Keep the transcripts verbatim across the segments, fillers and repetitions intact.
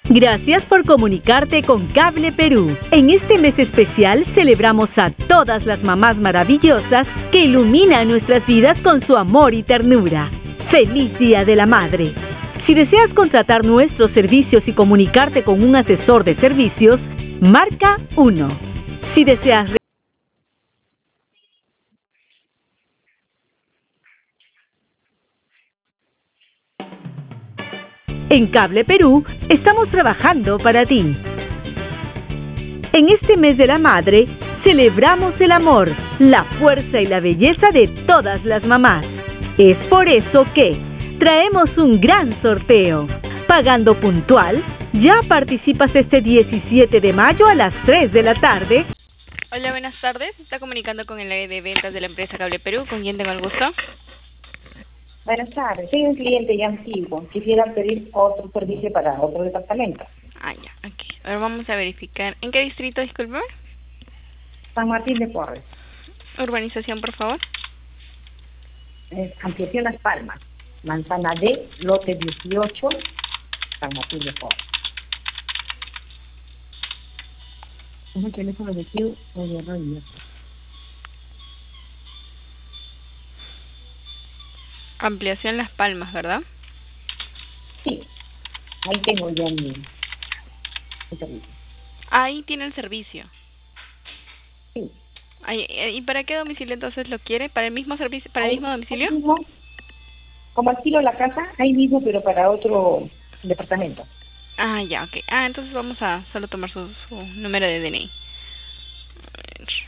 Gracias por comunicarte con Cable Perú. En este mes especial celebramos a todas las mamás maravillosas que iluminan nuestras vidas con su amor y ternura. ¡Feliz Día de la Madre! Si deseas contratar nuestros servicios y comunicarte con un asesor de servicios, marca uno. Si deseas En Cable Perú estamos trabajando para ti. En este mes de la madre, celebramos el amor, la fuerza y la belleza de todas las mamás. Es por eso que traemos un gran sorteo. Pagando puntual, ya participas este diecisiete de mayo a las tres de la tarde. Hola, buenas tardes. Está comunicando con el área de ventas de la empresa Cable Perú. ¿Con quién tengo el gusto? Buenas tardes, soy un cliente ya antiguo. Quisiera pedir otro servicio para otro departamento. Ah, ya, ok. Ahora vamos a verificar. ¿En qué distrito, disculpe? San Martín de Porres. Urbanización, por favor. Eh, Ampliación Las Palmas. Manzana D, lote dieciocho, San Martín de Porres. Es el teléfono de Q o de Rodríguez. Ampliación Las Palmas, ¿verdad? Sí, ahí tengo ya mi, mi servicio. Ahí tiene el servicio. Sí. Ahí, ¿y para qué domicilio entonces lo quiere? ¿Para el mismo servicio, para el Ahí, mismo domicilio? Mismo, como alquilo la casa, ahí mismo, pero para otro departamento. Ah, ya, ok. Ah, entonces vamos a solo tomar su, su número de D N I. A ver.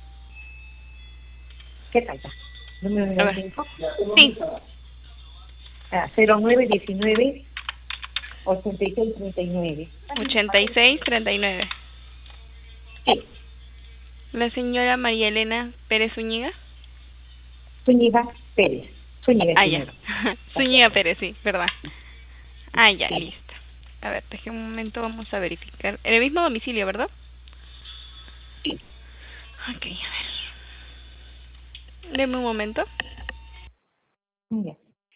¿Qué tal? Número A de ver. info. Sí. Ah, cero nueve diecinueve ochenta y seis treinta y nueve. ochenta y seis treinta y nueve. Sí. La señora María Elena Pérez Zúñiga. Zúñiga Pérez. Zúñiga Ah, ya. primero. Zúñiga Pérez, sí, verdad. Ah, ya, Sí. listo. A ver, deje un momento, vamos a verificar. En el mismo domicilio, ¿verdad? Sí. Ok, a ver. Deme un momento. Ya.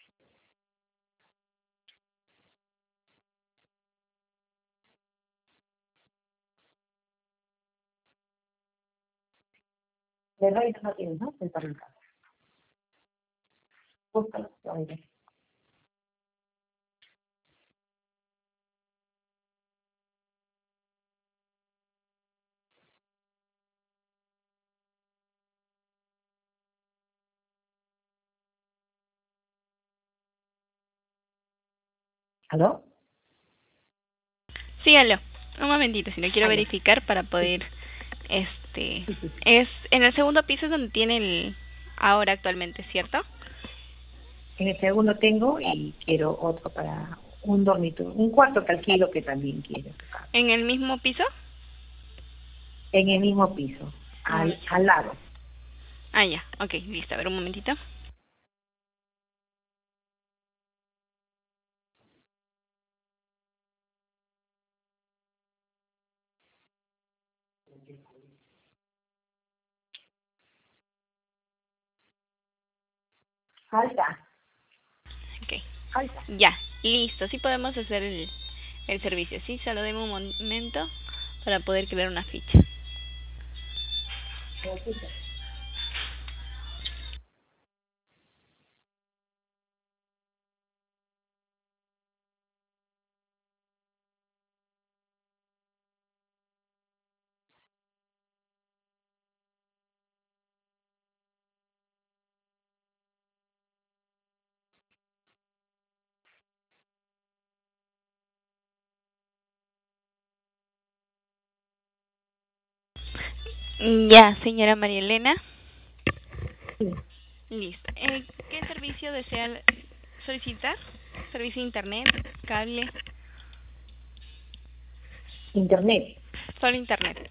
De Rey no tienes, ¿no? El para el caso. Búscalo. Oye. ¿Aló? Sí, aló. Un momentito, si lo quiero Aló. verificar para poder, este, Sí, sí, sí. es en el segundo piso es donde tiene el ahora actualmente, ¿cierto? En el segundo tengo y quiero otro para un dormitorio. Un cuarto que alquilo que también quiero. ¿En el mismo piso? En el mismo piso. Al, Ah, al lado. ah, ya, ok, listo, a ver un momentito. Falta. Ok, Falta. ya, listo, sí podemos hacer el, el servicio, sí, solo deme un momento para poder crear una ficha. Ya, señora María Elena. Sí. Listo. Eh, ¿Qué servicio desea solicitar? ¿Servicio de internet, cable? Internet. Solo internet.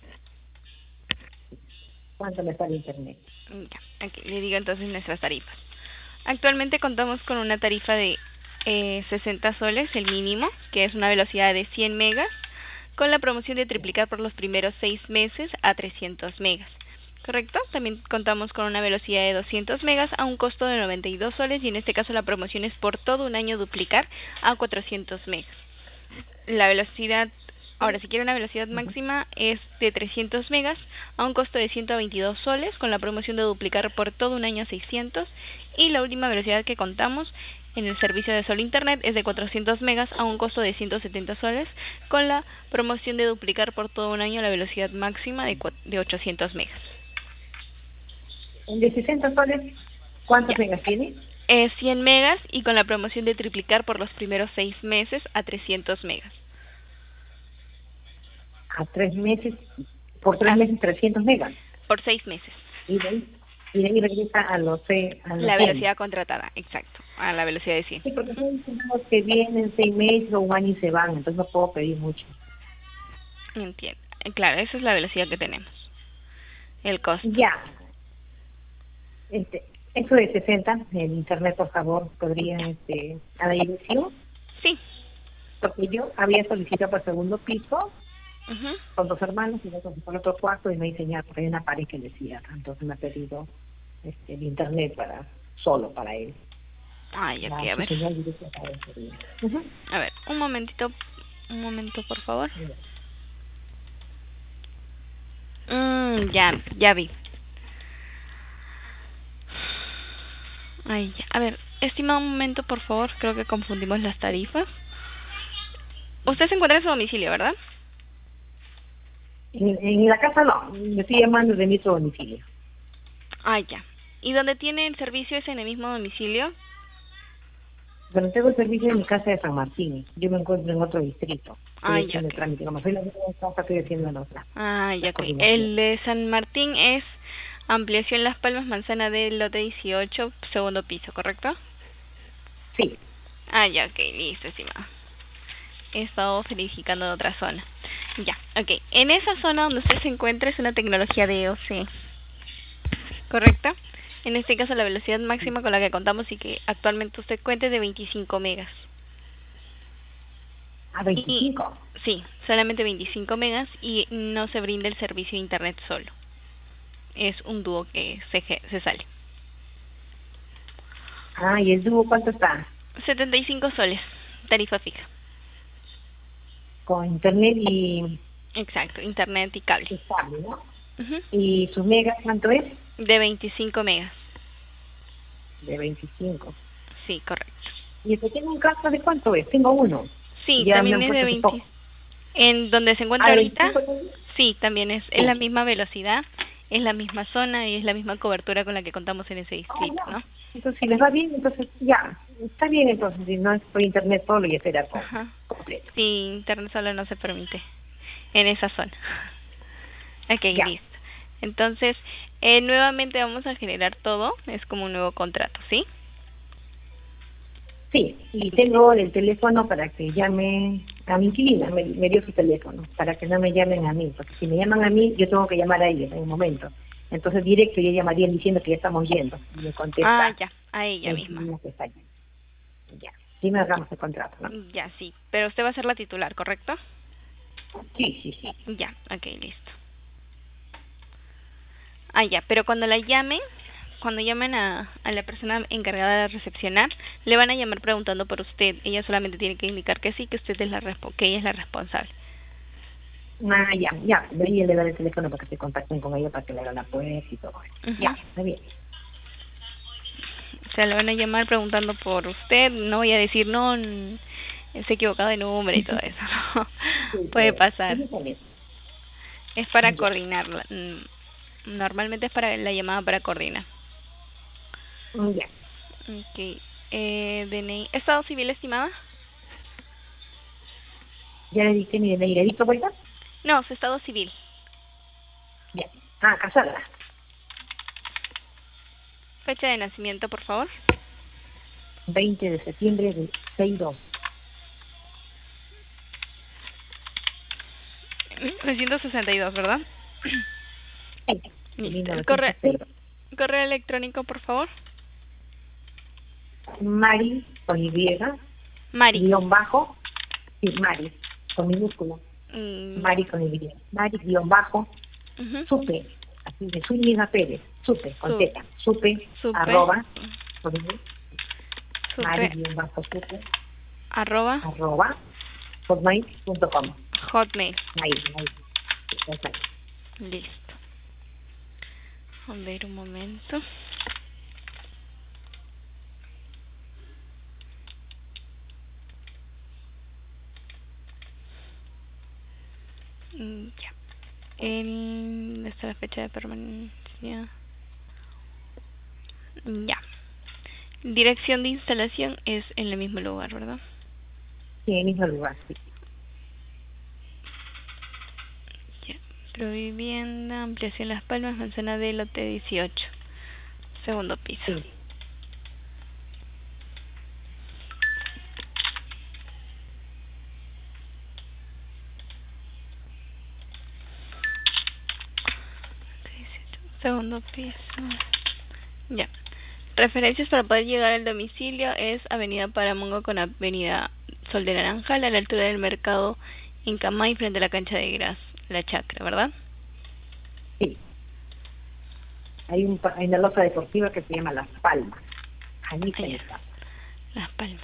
¿Cuánto me sale internet? Ya, aquí le digo entonces nuestras tarifas. Actualmente contamos con una tarifa de eh, sesenta soles, el mínimo, que es una velocidad de cien megas, con la promoción de triplicar por los primeros seis meses a trescientos megas. ¿Correcto? También contamos con una velocidad de doscientos megas a un costo de noventa y dos soles y en este caso la promoción es por todo un año duplicar a cuatrocientos megas. la velocidad, ahora si quiere una velocidad máxima es de trescientos megas a un costo de ciento veintidós soles, con la promoción de duplicar por todo un año a seiscientos, y la última velocidad que contamos en el servicio de Sol Internet es de cuatrocientos megas a un costo de ciento setenta soles, con la promoción de duplicar por todo un año la velocidad máxima de, de ochocientos megas. ¿El de sesenta soles cuántos megas tiene? Es cien megas y con la promoción de triplicar por los primeros seis meses a trescientos megas. A tres meses, por tres meses trescientos megas. Por seis meses. Y de ahí, y de ahí regresa a los, a los la cien. velocidad contratada, exacto, a la velocidad de cien. Sí, porque son que vienen seis meses o un año y se van, entonces no puedo pedir mucho. Entiendo. Claro, esa es la velocidad que tenemos. El costo. Ya. Este, eso de sesenta, en internet, por favor, podría, este, a la dirección. Sí. Porque yo había solicitado por segundo piso, uh-huh. con dos hermanos, y otro por otro cuarto, y me enseñaron, porque hay una pared que le cierra, entonces me ha pedido este, el internet para, solo para él. Ay, aquí, a ver. Uh-huh. A ver, un momentito, un momento, por favor. Mm, ya, ya vi. Ay, ya. A ver, estimado, un momento, por favor. Creo que confundimos las tarifas. Usted se encuentra en su domicilio, ¿verdad? En, en la casa no, me estoy llamando de mi otro domicilio. Ah, ya. ¿Y dónde tiene el servicio es en el mismo domicilio? Bueno, tengo el servicio en mi casa de San Martín. Yo me encuentro en otro distrito. Ah, estoy ya. Okay. Trámite. Como soy la misma casa, estoy haciendo la otra. Ah, ya. Okay. El de San Martín es ampliación Las Palmas, manzana del lote dieciocho, segundo piso, ¿correcto? Sí. Ah, ya, ok, listo, estimado. He estado verificando en otra zona. Ya, ok. En esa zona donde usted se encuentra es una tecnología de E O C, ¿correcto? En este caso la velocidad máxima con la que contamos y que actualmente usted cuenta es de veinticinco megas. ¿A veinticinco? Y, sí, solamente veinticinco megas y no se brinda el servicio de internet solo. Es un dúo que se, se sale. Ah, ¿y el dúo cuánto está? setenta y cinco soles, tarifa fija. Con internet y... Exacto, internet y cable. Y cable, ¿no? Uh-huh. ¿Y sus megas cuánto es? De veinticinco megas. De veinticinco. Sí, correcto. ¿Y el que tengo en casa de cuánto es? Tengo uno. Sí, ya también es de veinte. En donde se encuentra ¿Ah, ahorita, veinticinco? Sí, también es, es la misma velocidad, es la misma zona y es la misma cobertura con la que contamos en ese distrito, oh, ¿no? Entonces, si les va bien, entonces ya, está bien, entonces, si no es por internet solo y será completo. Sí, internet solo no se permite en esa zona. Ok, ya. Listo. Entonces, eh, nuevamente vamos a generar todo, es como un nuevo contrato, ¿sí? Sí, y tengo el teléfono para que llame a mi inquilina, me, me dio su teléfono, para que no me llamen a mí, porque si me llaman a mí, yo tengo que llamar a ellos en un momento. Entonces, directo, yo llamaría diciendo que ya estamos yendo, y me contesta. Ah, ya, a ella misma. Que está ya, sí me hagamos el contrato, ¿no? Ya, sí, pero usted va a ser la titular, ¿correcto? Sí, sí, sí. Ya, ok, listo. Ah, ya, pero cuando la llamen, cuando llamen a, a la persona encargada de recepcionar, le van a llamar preguntando por usted. Ella solamente tiene que indicar que sí, que usted es la respo que ella es la responsable. Ah, ya, ya. Debería le dar el teléfono para que se contacten con ella para que le hagan la puerta y todo eso. Uh-huh. Ya, está bien. O sea, le van a llamar preguntando por usted. No voy a decir, no, se ha equivocado de número y todo eso. ¿No? Sí, puede pasar. Es para ya. coordinarla. Normalmente es para la llamada para coordinar. Ya. Ok. Eh, D N I. ¿Estado civil, estimada? ¿Ya le dije mi D N I? ¿Le diste vuelta? No, su estado civil. Ya. Ah, casada. Fecha de nacimiento, por favor. veinte de septiembre de sesenta y dos. mil novecientos sesenta y dos, ¿verdad? Sí. El correo, correo electrónico, por favor. Mari, con Y. Mari. Guión bajo. Sí, Mari, con minúscula. Mm. Mari con Y. Mari, guión bajo. Uh-huh. Supe, así de Zúñiga Pérez. Supe, con Supe. Z. Supe, Supe. arroba. Con Supe. Mari, guión bajo, supe. Arroba. Arroba. hotmail punto com. Hotmail. Ahí, ahí. Exacto. Listo. A ver un momento. Mm, Ya. El, esta es la fecha de permanencia. Ya. Dirección de instalación es en el mismo lugar, ¿verdad? Sí, en el mismo lugar, sí. Ya. Provivienda, ampliación Las Palmas, manzana de lote dieciocho. Segundo piso. Sí. Segundo piso. Ya. Referencias para poder llegar al domicilio es Avenida Paramongo con Avenida Sol de Naranjal, a la altura del mercado Incamay, frente a la cancha de Gras, la Chacra, ¿verdad? Sí. Hay, un, pa- hay una losa deportiva que se llama Las Palmas. Allí está mi Allá. casa. Las Palmas.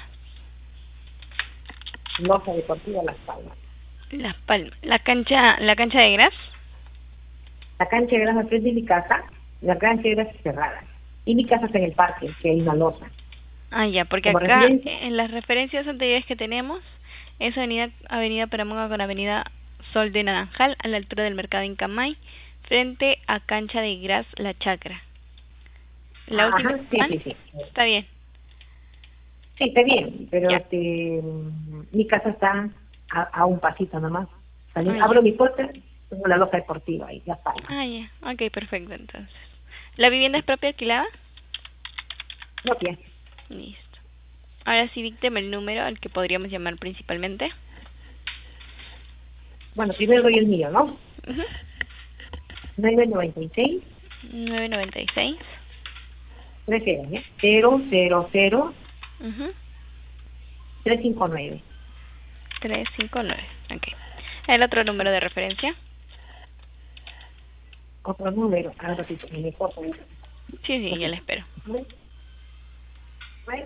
Losa deportiva Las Palmas. Las Palmas. La cancha, la cancha de Gras. La cancha de Gras al frente de mi casa, la cancha de Gras es cerrada. Y mi casa está en el parque, que hay una losa. Ah, ya, porque Como acá referencia. en las referencias anteriores que tenemos es Avenida Avenida Paramonga con Avenida Sol de Naranjal, a la altura del mercado Incamay, frente a cancha de Gras, la Chacra. La Ajá, última sí, mal, sí, sí. está bien. Sí, está bien, pero Ya. este, mi casa está a, a un pasito nomás. Salí- Ah, ya. abro mi puerta, tengo la losa deportiva ahí, Las Palmas. Ah, ya. Ok, perfecto, entonces. ¿La vivienda es propia alquilada? Propia. Listo. Ahora sí, dícteme el número al que podríamos llamar principalmente. Bueno, primero doy el mío, ¿no? Uh nueve noventa y seis, nueve noventa y seis. tres cero, ¿eh? cero cero cero, Uh tres cinco nueve. tres cinco nueve. Ok. ¿El otro número de referencia? Otro número, ahora sí, mi foto. Sí, sí, ya le espero. ¿Ves? ¿Ves?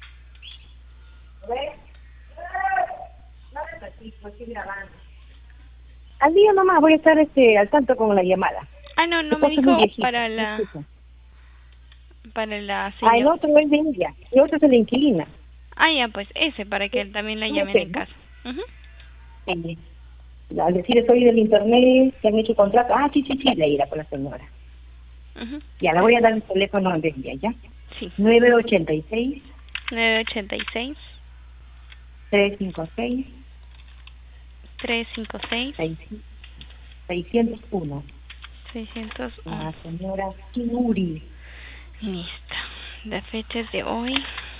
¿Ves? No es así, pues estoy grabando. Al día nomás voy a estar este, al tanto con la llamada. Ah, no, no Mi me cosa es muy dijo viejita, para ¿me la escucha? para la Ah, el señora. otro es de ella, el otro es de la inquilina. Ah, ya, pues ese, para que él también la llame en Ese, el ¿no? caso. Uh Sí. Al decir estoy del internet, que han hecho contrato. Ah, sí, sí, sí, le irá con la señora. -huh. Ya, le voy a dar el teléfono de ella, ¿ya? Sí. nueve ochenta y seis, nueve ochenta y seis, tres cinco seis, tres cinco seis, seiscientos uno. seiscientos uno. La señora Kinuri. Listo. La fecha es de hoy.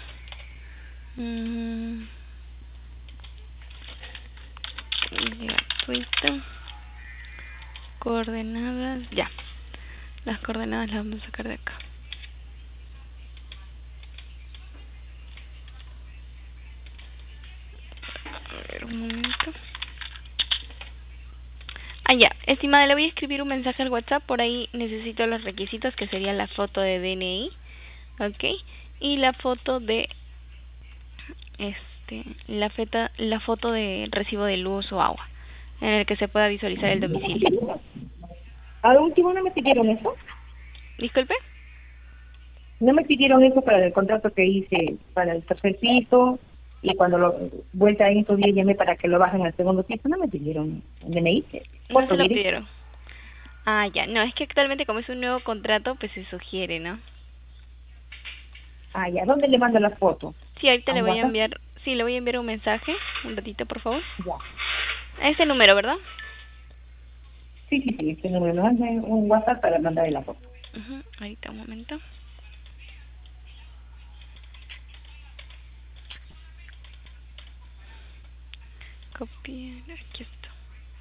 Mm, gratuito. Coordenadas. Ya. Las coordenadas las vamos a sacar de acá. A ver, un momento. Ah, ya. Estimada, le voy a escribir un mensaje al WhatsApp. Por ahí necesito los requisitos, que sería la foto de D N I. Ok. Y la foto de... Este... La, feta, la foto de recibo de luz o agua, en el que se pueda visualizar el domicilio. Al último no me pidieron eso. Disculpe. No me pidieron eso para el contrato que hice para el tercer piso. Y cuando lo vuelta en estos días llamé para que lo bajen al segundo piso, no me pidieron el D N I. No Foto se lo directa. pidieron. Ah, ya. No, es que actualmente como es un nuevo contrato, pues se sugiere, ¿no? Ah, ya. ¿Dónde le mando la foto? Sí, ahorita ¿A le un voy a WhatsApp? enviar... Sí, le voy a enviar un mensaje. Un ratito, por favor. Ya. A ese número, ¿verdad? Sí, sí, sí. Este número me manda un WhatsApp para mandarle la foto. Uh-huh. Ahorita, un momento. Copiar. Aquí está.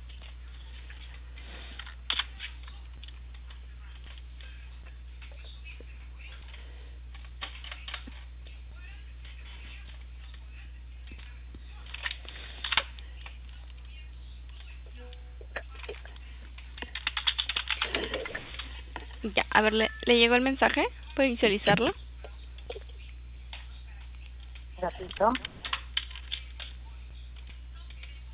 Ya, a ver, ¿le, ¿le llegó el mensaje? ¿Puede visualizarlo? Ratito.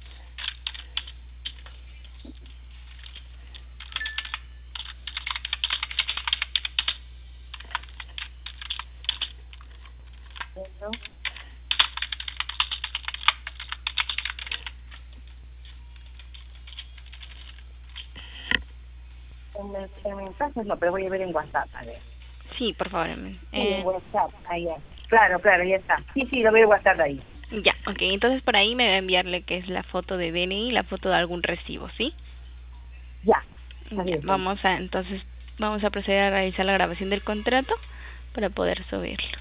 En mensajes no, pero voy a ver en WhatsApp, a ver. Sí, por favor. Sí, Eh, en WhatsApp, ahí ya. Claro, claro, ya está. Sí, sí, lo veo en WhatsApp ahí. ya, ok. Entonces por ahí me va a enviarle que es la foto de D N I y la foto de algún recibo, ¿sí? Ya. Ya, Bien, vamos a, entonces, vamos a proceder a realizar la grabación del contrato para poder subirlo.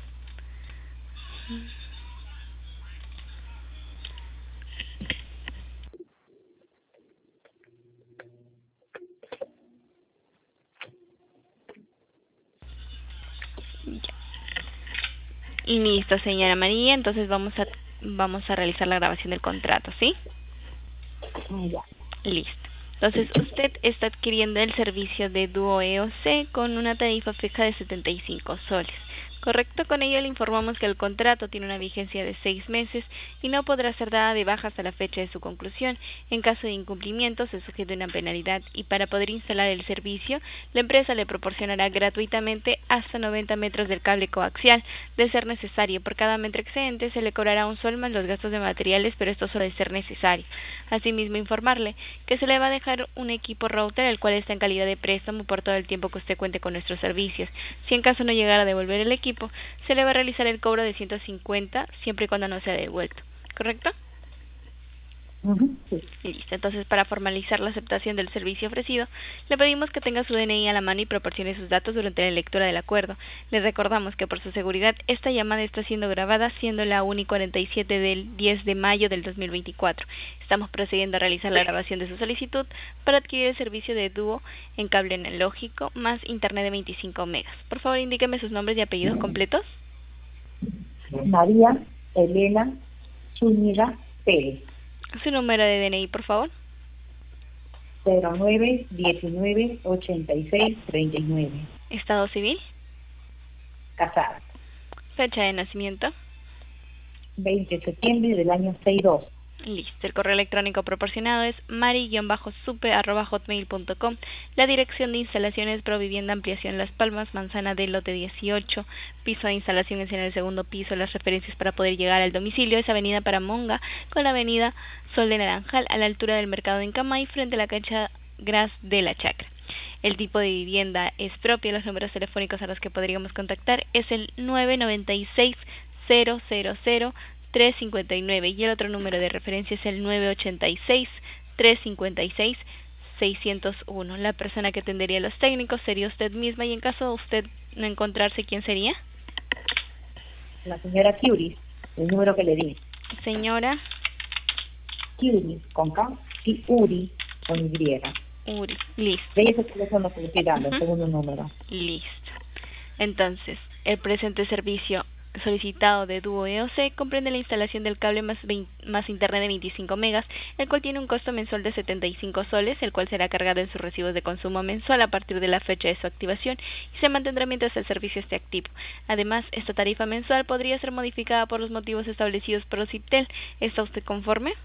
Ya. Y listo, señora María, entonces vamos a vamos a realizar la grabación del contrato, ¿sí? ya. Listo. Entonces, usted está adquiriendo el servicio de Duo E O C con una tarifa fija de setenta y cinco soles. Correcto, con ello le informamos que el contrato tiene una vigencia de seis meses y no podrá ser dada de baja hasta la fecha de su conclusión. En caso de incumplimiento se sujeta una penalidad y para poder instalar el servicio, la empresa le proporcionará gratuitamente hasta noventa metros del cable coaxial. De ser necesario, por cada metro excedente se le cobrará un sol más los gastos de materiales, pero esto solo de ser necesario. Asimismo, informarle que se le va a dejar un equipo router, el cual está en calidad de préstamo por todo el tiempo que usted cuente con nuestros servicios. Si en caso no llegara a devolver el equipo, se le va a realizar el cobro de ciento cincuenta siempre y cuando no sea devuelto, ¿correcto? Uh-huh, sí. Listo, entonces para formalizar la aceptación del servicio ofrecido, le pedimos que tenga su D N I a la mano y proporcione sus datos durante la lectura del acuerdo. Le recordamos que por su seguridad esta llamada está siendo grabada, siendo la una y cuarenta y siete del diez de mayo del dos mil veinticuatro. Estamos procediendo a realizar la grabación de su solicitud para adquirir el servicio de Duo en cable analógico más internet de veinticinco megas. Por favor, indíqueme sus nombres y apellidos completos. María Elena Zúñiga Pérez. Su número de D N I, por favor. cero nueve diecinueve ochenta y seis treinta y nueve. Estado civil. Casada. Fecha de nacimiento. veinte de septiembre del año sesenta y dos. Listo, el correo electrónico proporcionado es mari-supe arroba hotmail punto com. La dirección de instalación es Provivienda Ampliación Las Palmas, Manzana del Lote dieciocho, piso de instalación es en el segundo piso. Las referencias para poder llegar al domicilio es Avenida Paramonga con la Avenida Sol de Naranjal a la altura del Mercado en Camay frente a la cancha Gras de la Chacra. El tipo de vivienda es propio. Los números telefónicos a los que podríamos contactar es el nueve nueve seis cero cero cero tres cinco nueve y el otro número de referencia es el nueve ocho seis tres cinco seis seis cero uno. La persona que atendería a los técnicos sería usted misma y en caso de usted no encontrarse, ¿quién sería? La señora Curie, el número que le di. Señora Curie, con K, y Uri, con Y. Uri, listo. De ese teléfono que le estoy dando, Uh-huh. el segundo número. Listo. Entonces, el presente servicio solicitado de Duo E O C comprende la instalación del cable más, veinte, más internet de veinticinco megas, el cual tiene un costo mensual de setenta y cinco soles, el cual será cargado en sus recibos de consumo mensual a partir de la fecha de su activación y se mantendrá mientras el servicio esté activo. Además, esta tarifa mensual podría ser modificada por los motivos establecidos por OCIPTEL. ¿Está usted conforme?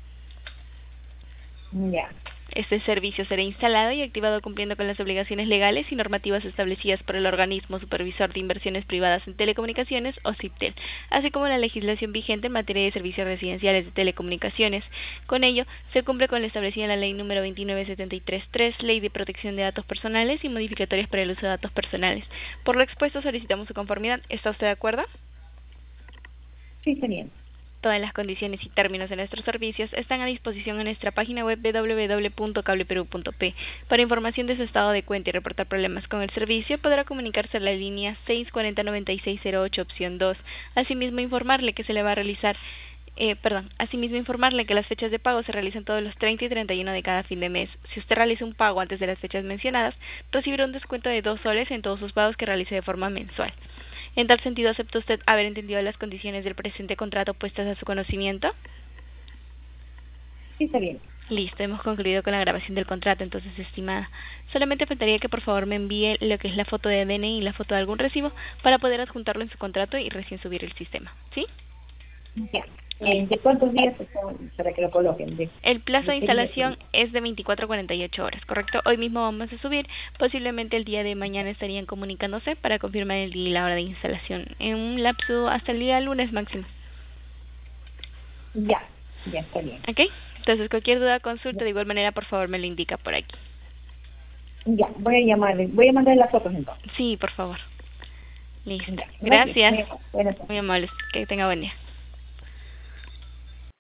Ya. Este servicio será instalado y activado cumpliendo con las obligaciones legales y normativas establecidas por el Organismo Supervisor de Inversiones Privadas en Telecomunicaciones, OCIPTEL, así como la legislación vigente en materia de servicios residenciales de telecomunicaciones. Con ello, se cumple con lo establecido en la Ley número veintinueve setenta y tres tres, Ley de Protección de Datos Personales y modificatorias para el uso de datos personales. Por lo expuesto, solicitamos su conformidad. ¿Está usted de acuerdo? Sí, está bien. Todas las condiciones y términos de nuestros servicios están a disposición en nuestra página web doble u doble u doble u punto cableperú punto pe. Para información de su estado de cuenta y reportar problemas con el servicio, podrá comunicarse a la línea seis cuatro cero nueve seis cero ocho opción dos. Asimismo, informarle que se le va a realizar Eh, perdón, asimismo informarle que las fechas de pago se realizan todos los treinta y treinta y uno de cada fin de mes. Si usted realiza un pago antes de las fechas mencionadas, recibirá un descuento de dos soles en todos sus pagos que realice de forma mensual. En tal sentido, ¿acepta usted haber entendido las condiciones del presente contrato puestas a su conocimiento? Sí, está bien. Listo, hemos concluido con la grabación del contrato, entonces, estimada. Solamente faltaría que por favor me envíe lo que es la foto de D N I y la foto de algún recibo para poder adjuntarlo en su contrato y recién subir el sistema, ¿sí? Ya. Eh, ¿De cuántos días son para que lo coloquen? De, El plazo de de instalación es de veinticuatro a cuarenta y ocho horas, ¿correcto? Hoy mismo vamos a subir, posiblemente el día de mañana estarían comunicándose para confirmar el día y la hora de instalación, en un lapso hasta el día lunes máximo. Ya, ya está bien. ¿Ok? Entonces, cualquier duda, consulta, de igual manera, por favor, me lo indica por aquí. Ya, voy a llamarle, voy a mandarle las fotos entonces. Sí, por favor. Listo. Ya, Gracias. Muy, buenas tardes. Muy amables. Que tenga buen día.